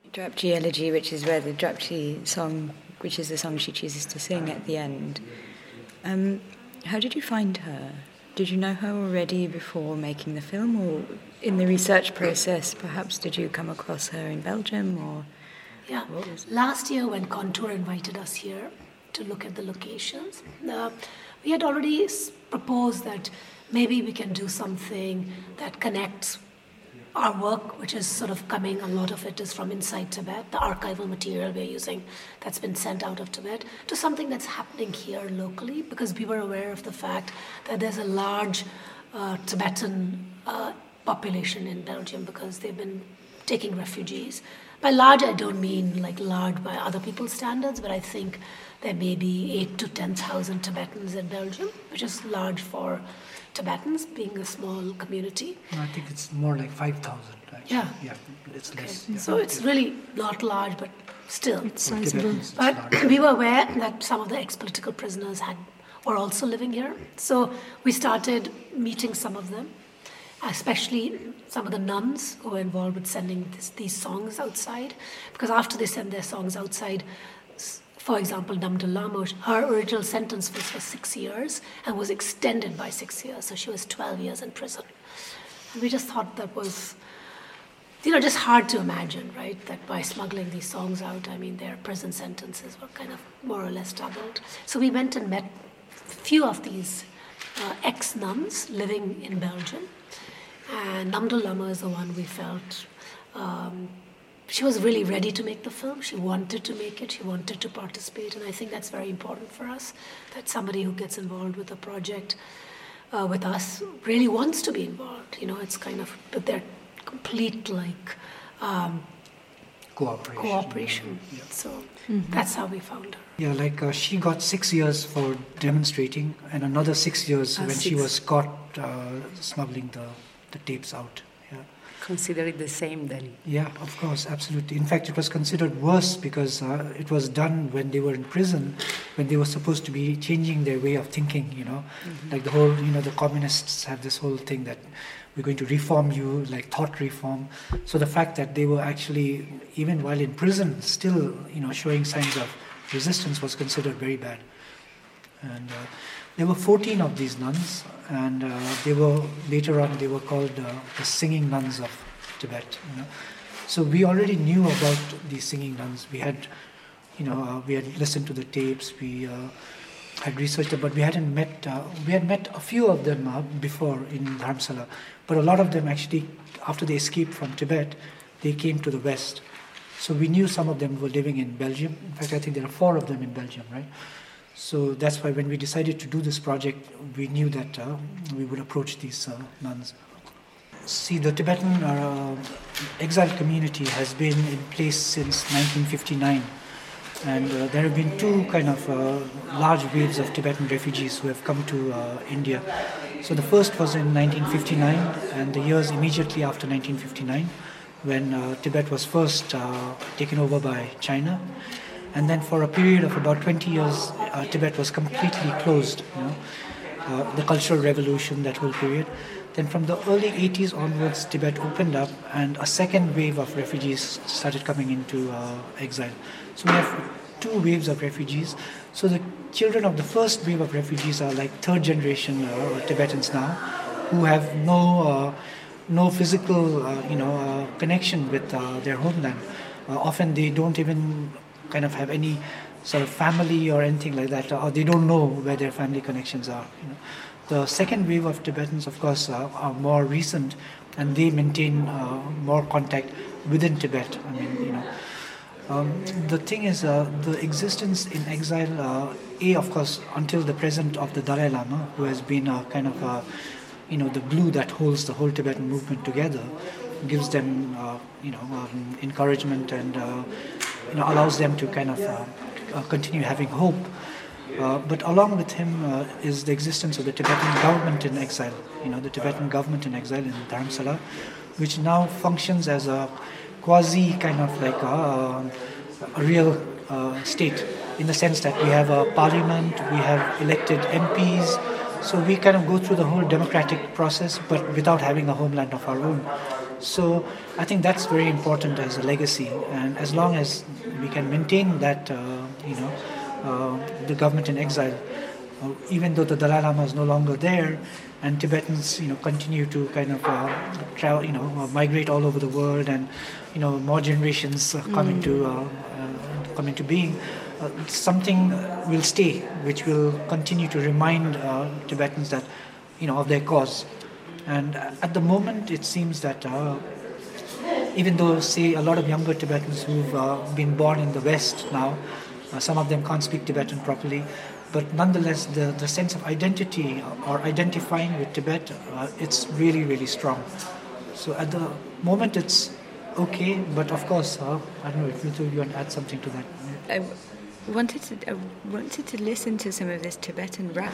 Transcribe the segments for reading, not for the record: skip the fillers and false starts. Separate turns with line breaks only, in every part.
Drapchi Elegy, which is where the Drapchi song, which is the song she chooses to sing at the end. How did you find her? Did you know her already before making the film, or in the research process, perhaps did you come across her in Belgium? Or
yeah, last year when Contour invited us here to look at the locations, we had already proposed that maybe we can do something that connects our work, which is sort of coming, a lot of it is from inside Tibet, the archival material we're using that's been sent out of Tibet, to something that's happening here locally, because we were aware of the fact that there's a large Tibetan population in Belgium because they've been taking refugees. By large, I don't mean like large by other people's standards, but I think there may be 8,000 to 10,000 Tibetans in Belgium, which is large for Tibetans, being a small community.
I think it's more like 5,000 actually.
Yeah,
it's
okay.
less. Yeah.
So it's really not large, but still.
It's sizable.
But we were aware that some of the ex-political prisoners were also living here. So we started meeting some of them, especially some of the nuns who were involved with sending these songs outside. Because after they send their songs outside, for example, Namdul Lama, her original sentence was for 6 years and was extended by 6 years. So she was 12 years in prison. And we just thought that was, just hard to imagine, right? That by smuggling these songs out, their prison sentences were kind of more or less doubled. So we went and met a few of these ex-nuns living in Belgium. And Namdul Lama is the one we felt she was really ready to make the film. She wanted to make it. She wanted to participate. And I think that's very important for us, that somebody who gets involved with a project with us really wants to be involved. It's kind of with their complete cooperation.
Yeah.
So that's how we found her.
Yeah, she got 6 years for demonstrating and another 6 years when she was caught smuggling the tapes out.
Consider it the same then?
Yeah, of course, absolutely. In fact, it was considered worse because it was done when they were in prison, when they were supposed to be changing their way of thinking, Like the whole, the communists have this whole thing that we're going to reform you, like thought reform. So the fact that they were actually, even while in prison, still, showing signs of resistance was considered very bad. And there were 14 of these nuns, and later on they were called the singing nuns of Tibet. So we already knew about these singing nuns. We had, we had listened to the tapes. We had researched them, but we hadn't met. We had met a few of them before in Dharamsala, but a lot of them actually, after they escaped from Tibet, they came to the West. So we knew some of them were living in Belgium. In fact, I think there are 4 of them in Belgium, right? So that's why when we decided to do this project, we knew that we would approach these nuns. See, the Tibetan exile community has been in place since 1959. And there have been 2 kind of large waves of Tibetan refugees who have come to India. So the first was in 1959, and the years immediately after 1959, when Tibet was first taken over by China. And then for a period of about 20 years, Tibet was completely closed, the Cultural Revolution, that whole period. Then from the early 80s onwards, Tibet opened up and a second wave of refugees started coming into exile. So we have 2 waves of refugees. So the children of the first wave of refugees are like 3rd generation Tibetans now, who have no physical, connection with their homeland. Often they don't even kind of have any sort of family or anything like that, or they don't know where their family connections are. The second wave of Tibetans, of course, are more recent, and they maintain more contact within Tibet. The thing is, the existence in exile, of course, until the present of the Dalai Lama, who has been kind of, the glue that holds the whole Tibetan movement together, gives them, encouragement and, allows them to kind of continue having hope. But along with him is the existence of the Tibetan government in exile, the Tibetan government in exile in Dharamsala, which now functions as a quasi kind of like a real state, in the sense that we have a parliament, we have elected MPs, so we kind of go through the whole democratic process, but without having a homeland of our own. So I think that's very important as a legacy, and as long as we can maintain that, the government in exile, even though the Dalai Lama is no longer there, and Tibetans, continue to kind of travel, migrate all over the world, and more generations come into being. Something will stay, which will continue to remind Tibetans that, of their cause. And at the moment, it seems that even though, say, a lot of younger Tibetans who've been born in the West now, some of them can't speak Tibetan properly, but nonetheless, the sense of identity or identifying with Tibet, it's really, really strong. So at the moment, it's okay, but of course, I don't know if you want to add something to that.
I wanted to listen to some of this Tibetan rap.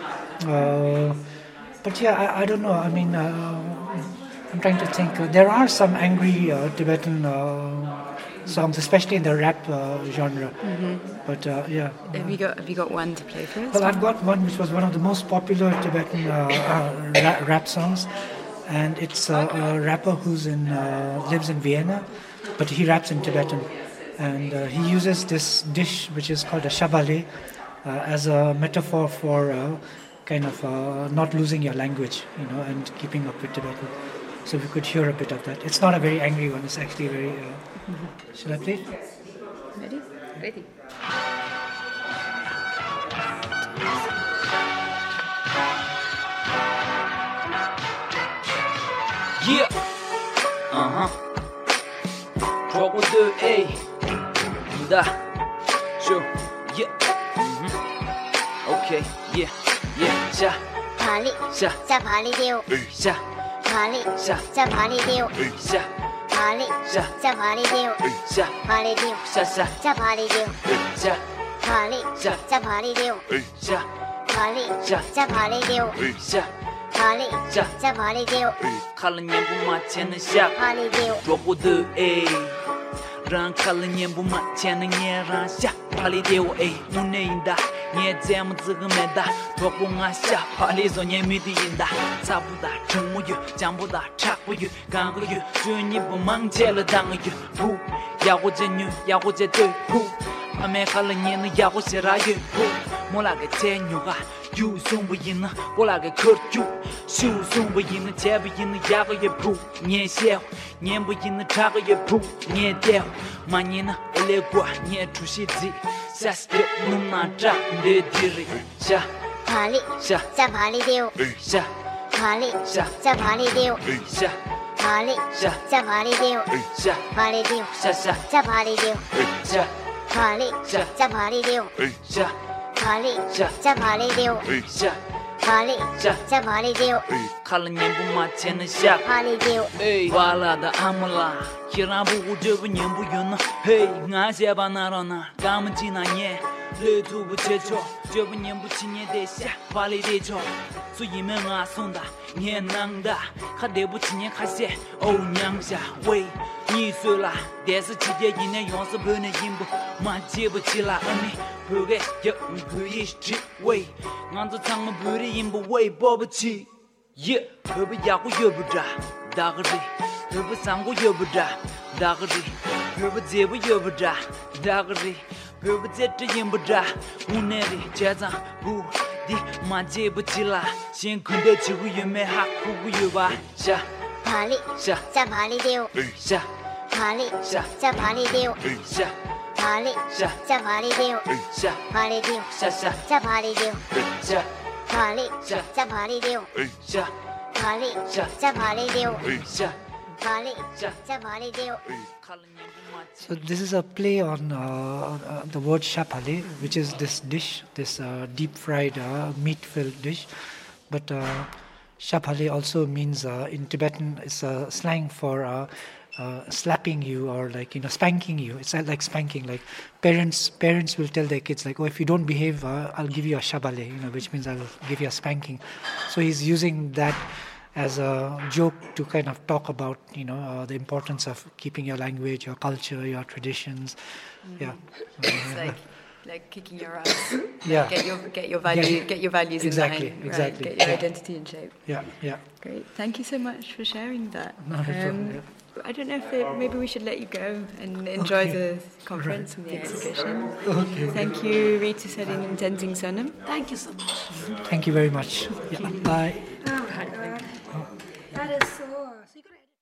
But yeah, I don't know. I mean, I'm trying to think. There are some angry Tibetan songs, especially in the rap genre. Mm-hmm. But yeah.
Have you got one to play for us?
Well, I've got one which was one of the most popular Tibetan rap songs, and it's a rapper who's lives in Vienna, but he raps in Tibetan, and he uses this dish which is called a shabale as a metaphor for kind of not losing your language, and keeping up with Tibetan. So we could hear a bit of that. It's not a very angry one. It's actually very. Should I play it?
Ready? Ready.
Yeah. Trouble do A. Da. Sure. Yeah. Okay. Yeah. Yeah. Sha.
Pali.
Sha.
Sa pali deo.
Sha.
Pali.
Sha.
Sa pali deo.
Sha.
Pali.
Sha.
Sa pali deo.
Sha.
Pali deo.
Sha. Sha.
Sa pali deo.
Sha.
Pali.
Sha.
Sa pali deo.
Sha.
Pali.
Sha.
Sa pali deo.
Sha.
Pali.
Sha.
Sa pali deo.
Calling you my ten shop.
Pali deo.
Trouble do A. Run calling you my ten and sha. Pali deo A. Muneinda. Nye jam zigmeda. Trouble my sha. Pali so nye midinda. Sabuda. Chumuyu. Jambuda. Chakuyu. Ganguyu. Juni bumang jela danguyu. Poo. Yago jenyu. Yago jedu. Poo. Ame calling you yago serayu. Poo. Molage tenyuga. You soon be in Olage Kurtu, Sue soon be in the tabby in the yaga your poo, near shell, Nyambu in the traga your poo, near Del, Manina, Olegua, near Tushiti, Saske, Numa, Jack, de Diri, Sha,
Pali.
Sha,
Sa pali deo.
Sha,
Pali.
Sha,
Sa pali deo.
Sha,
Pali.
Sha,
Sa pali deo.
Sha,
Pali deo.
Sha, Sha,
Sa pali deo.
Sha,
Pali.
Sha.
Sa pali deo.
Sha,
Pali.
Sha.
Sa pali deo.
Sha,
Pali.
Sha.
Sa pali deo.
calling you my ten shop.
Pali deo.
Hey, wala da amala, kirambu ujobu nyambu yuna. Hey, nga jeba narana, gamjina nye, le tubu checho, jobu nyambu chinye desha, pali decho. So yime nga sonda, nye nangda, kadebu chinye kase, oh nyangsha, wei. Ni sula, desi chide yine yonsa bune yimbu, ma jebu chila ane, buge yuk buyish chi, wei. Nganzo tangma buri yimbu, wei bobu chi. Yeah, Herbie Yaku Yobuda, Dagri, Herbie Sango Yobuda, Dagri, Herbie Zebu Yobuda, Dagri, Herbie Zeta Yimbuda, Uneri, Jaza, Boo, Di Majebu Chilla, Shin Kunda Chibu Yume Haku Yuba, Sha,
Pali.
Sha,
Sa pali deo.
Sha,
Pali.
Sha,
Sa pali deo.
Sha,
Pali.
Sha,
Sa pali deo.
Sha,
Pali deo.
Sha, Sha,
Sa pali deo.
Sha,
Pali.
Sha.
Sa pali deo.
Sha,
Pali.
Sha.
Sa pali deo.
Sha,
Pali.
Sha.
Sa pali deo.
So this is a play on the word shapale, which is this dish, this deep-fried meat-filled dish. But shapale also means in Tibetan, it's a slang for slapping you or spanking you. It's like spanking. Like parents will tell their kids like, oh, if you don't behave, I'll give you a shabale, which means I'll give you a spanking. So he's using that as a joke to kind of talk about, the importance of keeping your language, your culture, your traditions. Yeah.
It's like like kicking your ass.
Yeah.
Get your values
Exactly,
in line.
exactly,
Right? Get your
yeah.
identity in shape.
Yeah, yeah.
Great. Thank you so much for sharing that.
Not a problem, yeah.
I don't know if maybe we should let you go and enjoy the conference and the exhibition.
Okay.
Thank you, Rita Serin Tenzing Sonam.
Thank you so much.
Thank you very much. Yeah. Bye.
That is so.